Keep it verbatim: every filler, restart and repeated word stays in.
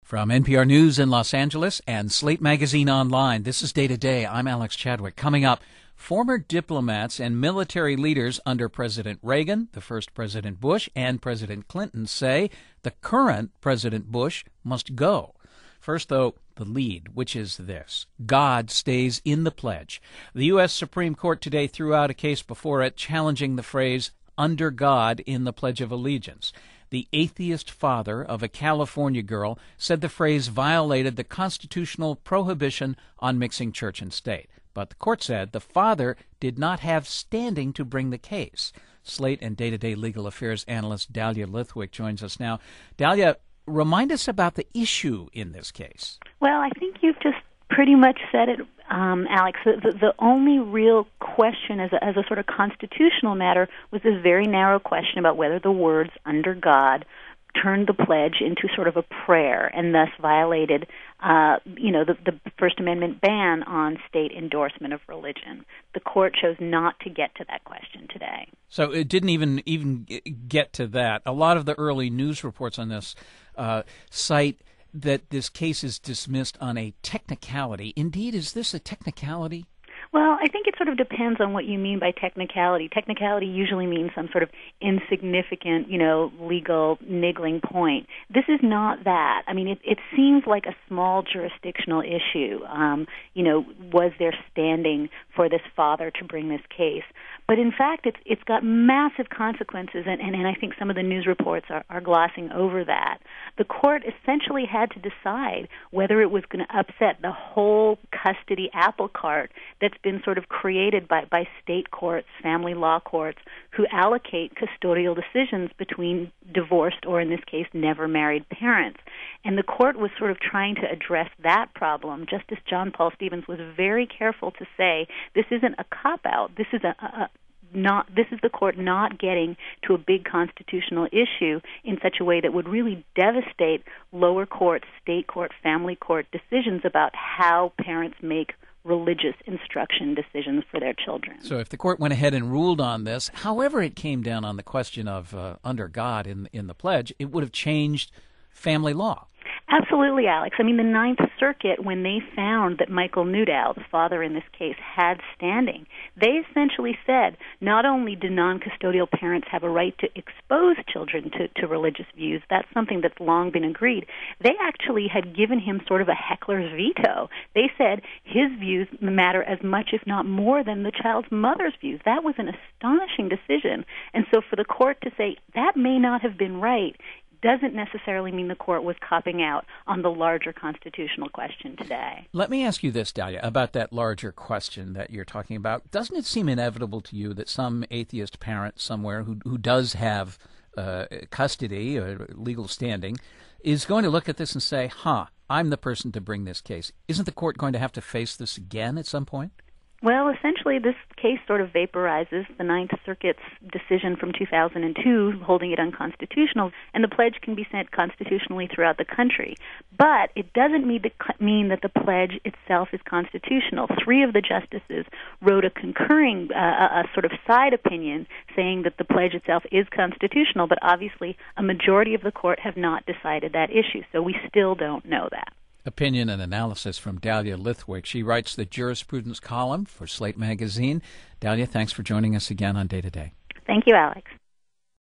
From N P R News in Los Angeles and Slate Magazine Online, this is Day to Day. I'm Alex Chadwick. Coming up, former diplomats and military leaders under President Reagan, the first President Bush, and President Clinton say the current President Bush must go. First, though, the lead, which is this: God stays in the pledge. The U S Supreme Court today threw out a case before it challenging the phrase, under God in the Pledge of Allegiance. The atheist father of a California girl said the phrase violated the constitutional prohibition on mixing church and state. But the court said the father did not have standing to bring the case. Slate and Day-to-Day legal affairs analyst Dahlia Lithwick joins us now. Dahlia, remind us about the issue in this case. Well, I think you've just pretty much said it, um, Alex. The, the, the only real question as a, as a sort of constitutional matter was this very narrow question about whether the words under God turned the pledge into sort of a prayer and thus violated, uh, you know, the, the First Amendment ban on state endorsement of religion. The court chose not to get to that question today. So it didn't even even get to that. A lot of the early news reports on this uh, cite that this case is dismissed on a technicality. Indeed, is this a technicality? Well, I think it sort of depends on what you mean by technicality. Technicality usually means some sort of insignificant, you know, legal niggling point. This is not that. I mean, it, it seems like a small jurisdictional issue. Um, you know, was there standing for this father to bring this case? But in fact, it's it's got massive consequences, and, and, and I think some of the news reports are, are glossing over that. The court essentially had to decide whether it was going to upset the whole custody apple cart that's been sort of created by, by state courts, family law courts, who allocate custodial decisions between divorced or, in this case, never married parents. And the court was sort of trying to address that problem. Justice John Paul Stevens was very careful to say this isn't a cop-out. This is a, a Not this is the court not getting to a big constitutional issue in such a way that would really devastate lower court, state court, family court decisions about how parents make religious instruction decisions for their children. So if the court went ahead and ruled on this, however it came down on the question of uh, under God in in the pledge, it would have changed family law. Absolutely, Alex. I mean, the Ninth Circuit, when they found that Michael Newdow, the father in this case, had standing, they essentially said not only do non-custodial parents have a right to expose children to, to religious views, that's something that's long been agreed, they actually had given him sort of a heckler's veto. They said his views matter as much, if not more, than the child's mother's views. That was an astonishing decision. And so for the court to say that may not have been right doesn't necessarily mean the court was copping out on the larger constitutional question today. Let me ask you this, Dahlia, about that larger question that you're talking about. Doesn't it seem inevitable to you that some atheist parent somewhere who who does have uh, custody or legal standing is going to look at this and say, huh, I'm the person to bring this case? Isn't the court going to have to face this again at some point? Well, essentially, this case sort of vaporizes the Ninth Circuit's decision from two thousand two, holding it unconstitutional, and the pledge can be sent constitutionally throughout the country. But it doesn't mean, the, mean that the pledge itself is constitutional. Three of the justices wrote a concurring, uh, a, a sort of side opinion saying that the pledge itself is constitutional, but obviously a majority of the court have not decided that issue, so we still don't know that. Opinion and analysis from Dahlia Lithwick. She writes the jurisprudence column for Slate Magazine. Dahlia, thanks for joining us again on Day to Day. Thank you, Alex.